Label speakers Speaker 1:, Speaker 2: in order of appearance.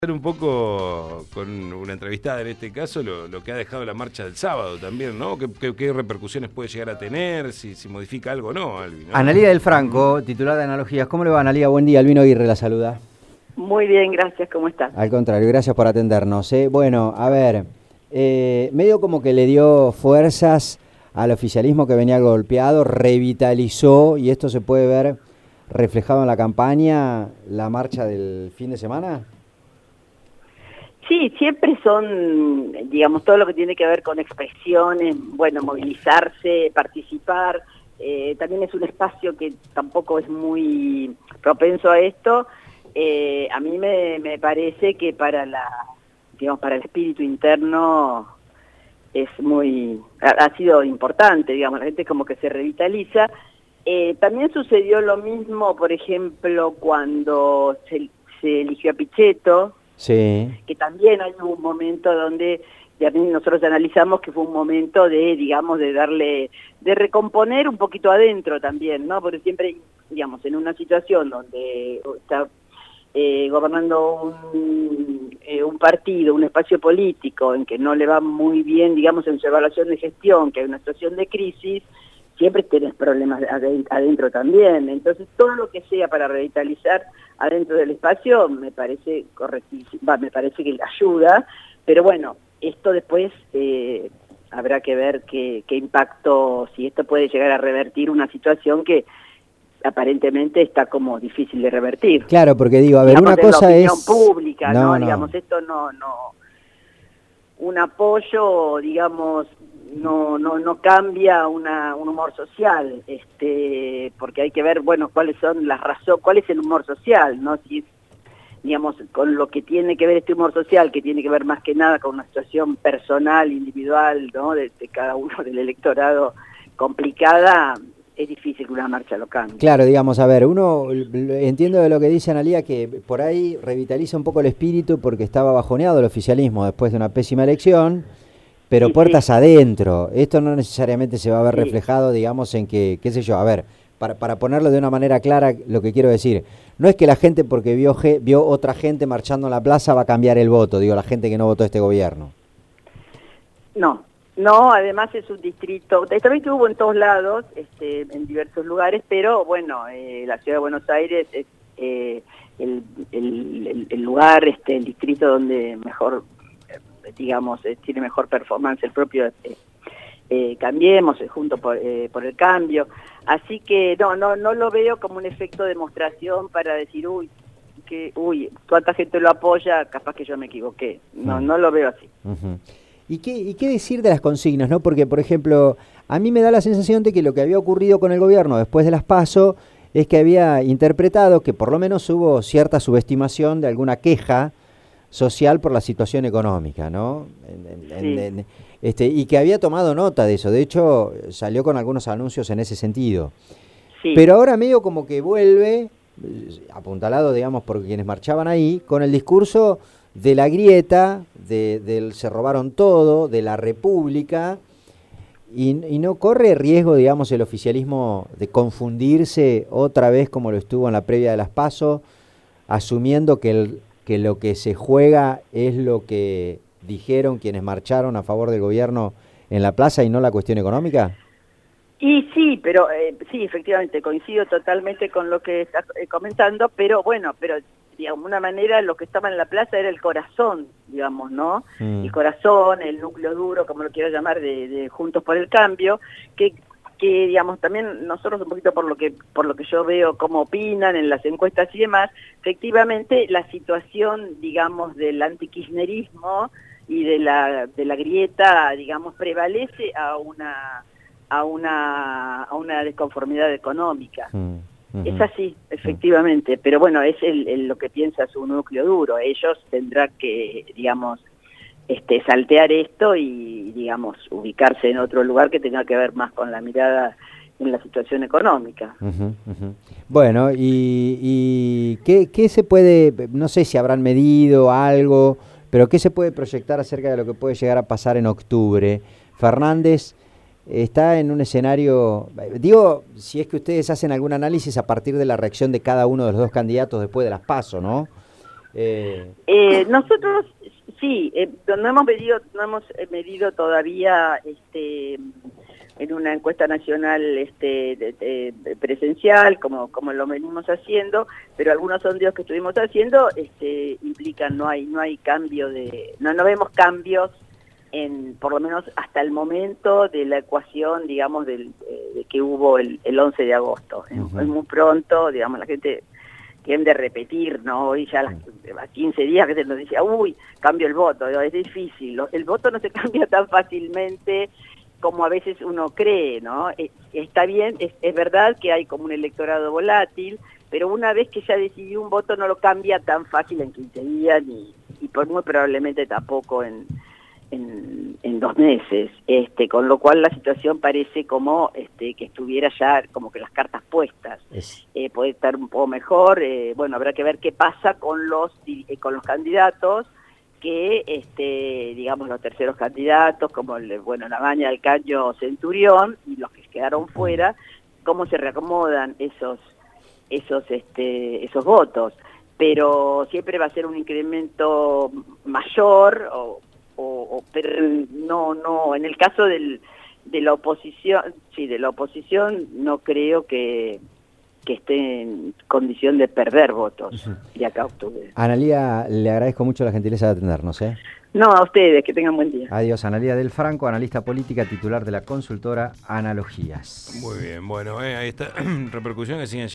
Speaker 1: Un poco con una entrevistada en este caso lo que ha dejado la marcha del sábado también, ¿no? ¿Qué repercusiones puede llegar a tener, si modifica algo o no, Albi, ¿no?
Speaker 2: Analía del Franco, titular de Analogías. ¿Cómo le va, Analía? Buen día, Albino Aguirre la saluda.
Speaker 3: Muy bien, gracias, ¿cómo estás?
Speaker 2: Al contrario, gracias por atendernos. Bueno, a ver, medio como que le dio fuerzas al oficialismo que venía golpeado, revitalizó, y esto se puede ver reflejado en la campaña, la marcha del fin de semana.
Speaker 3: Sí, siempre son, digamos, todo lo que tiene que ver con expresiones, bueno, movilizarse, participar, también es un espacio que tampoco es muy propenso a esto. A mí me parece que para para el espíritu interno es ha sido importante, digamos, la gente como que se revitaliza. También sucedió lo mismo, por ejemplo, cuando se eligió a Pichetto.
Speaker 2: Sí.
Speaker 3: Que también hay un momento donde nosotros analizamos que fue un momento de, digamos, de recomponer un poquito adentro también, ¿no? Porque siempre, digamos, en una situación donde está gobernando un partido, un espacio político en que no le va muy bien, digamos, en su evaluación de gestión, que hay una situación de crisis, siempre tienes problemas adentro también. Entonces, todo lo que sea para revitalizar adentro del espacio me parece correctísimo, me parece que le ayuda, pero bueno, esto después habrá que ver qué impacto, si esto puede llegar a revertir una situación que aparentemente está como difícil de revertir.
Speaker 2: Claro, porque digo, a ver,
Speaker 3: digamos,
Speaker 2: una cosa
Speaker 3: es... la opinión
Speaker 2: es...
Speaker 3: pública,
Speaker 2: No.
Speaker 3: Digamos, esto un apoyo, digamos, no cambia un humor social, porque hay que ver, bueno, cuáles son las razones, cuál es el humor social, ¿no? Si, digamos, con lo que tiene que ver este humor social, que tiene que ver más que nada con una situación personal, individual, ¿no? De cada uno del electorado complicada, es difícil que una marcha lo cambie.
Speaker 2: Claro, digamos, a ver, uno entiendo de lo que dice Analía, que por ahí revitaliza un poco el espíritu porque estaba bajoneado el oficialismo después de una pésima elección, pero sí, puertas adentro. Esto no necesariamente se va a ver reflejado, digamos, en que, qué sé yo, a ver, para ponerlo de una manera clara, lo que quiero decir, no es que la gente porque vio otra gente marchando en la plaza va a cambiar el voto, digo, la gente que no votó este gobierno.
Speaker 3: No, además es un distrito, también hubo en todos lados, en diversos lugares, pero bueno, la ciudad de Buenos Aires es el lugar, el distrito donde mejor, digamos, tiene mejor performance el propio Cambiemos, junto por el cambio, así que no lo veo como un efecto de demostración para decir, cuánta gente lo apoya, capaz que yo me equivoqué, no lo veo así.
Speaker 2: Uh-huh. ¿Y qué decir de las consignas, no? Porque, por ejemplo, a mí me da la sensación de que lo que había ocurrido con el gobierno después de las PASO es que había interpretado que por lo menos hubo cierta subestimación de alguna queja social por la situación económica, ¿no? Y que había tomado nota de eso. De hecho, salió con algunos anuncios en ese sentido. Sí. Pero ahora medio como que vuelve, apuntalado, digamos, por quienes marchaban ahí, con el discurso de la grieta, del se robaron todo, de la república, y no corre riesgo, digamos, el oficialismo de confundirse otra vez como lo estuvo en la previa de las PASO, asumiendo que lo que se juega es lo que dijeron quienes marcharon a favor del gobierno en la plaza y no la cuestión económica?
Speaker 3: Y sí, pero sí, efectivamente, coincido totalmente con lo que estás comentando, pero bueno, de alguna manera lo que estaba en la plaza era el corazón, digamos, ¿no? El corazón, el núcleo duro, como lo quiero llamar, de Juntos por el Cambio, que digamos, también nosotros un poquito por lo que yo veo cómo opinan en las encuestas y demás, efectivamente la situación, digamos, del antikirchnerismo y de la grieta, digamos, prevalece a una desconformidad económica. Es así, efectivamente, pero bueno, es lo que piensa su núcleo duro. Ellos tendrán que, digamos, saltear esto y, digamos, ubicarse en otro lugar que tenga que ver más con la mirada en la situación económica.
Speaker 2: Bueno, ¿y qué se puede, no sé si habrán medido algo, pero qué se puede proyectar acerca de lo que puede llegar a pasar en octubre? Fernández está en un escenario, digo, si es que ustedes hacen algún análisis a partir de la reacción de cada uno de los dos candidatos después de las PASO, ¿no?
Speaker 3: Nosotros sí, no hemos medido todavía en una encuesta nacional presencial como lo venimos haciendo, pero algunos sondeos que estuvimos haciendo implican no hay cambio no vemos cambios por lo menos hasta el momento de la ecuación, digamos, de que hubo el 11 de agosto. Es muy pronto, digamos, la gente tiende a repetir, ¿no? Hoy ya a 15 días que se nos dice, uy, cambio el voto, es difícil. El voto no se cambia tan fácilmente como a veces uno cree, ¿no? Está bien, es verdad que hay como un electorado volátil, pero una vez que ya decidió un voto no lo cambia tan fácil en 15 días y por muy probablemente tampoco en 2 meses, con lo cual la situación parece como que estuviera ya como que las cartas puestas. Puede estar un poco mejor, bueno, habrá que ver qué pasa con los candidatos que, digamos, los terceros candidatos, como Labaña, Alcaño, Centurión, y los que quedaron fuera, cómo se reacomodan esos votos. Pero siempre va a ser un incremento mayor, pero no, en el caso de la oposición, no creo que esté en condición de perder votos de acá a octubre.
Speaker 2: Analía, le agradezco mucho la gentileza de atendernos.
Speaker 3: No, a ustedes, que tengan buen día.
Speaker 2: Adiós, Analía del Franco, analista política, titular de la consultora Analogías.
Speaker 1: Muy bien, bueno, ahí está, repercusiones que siguen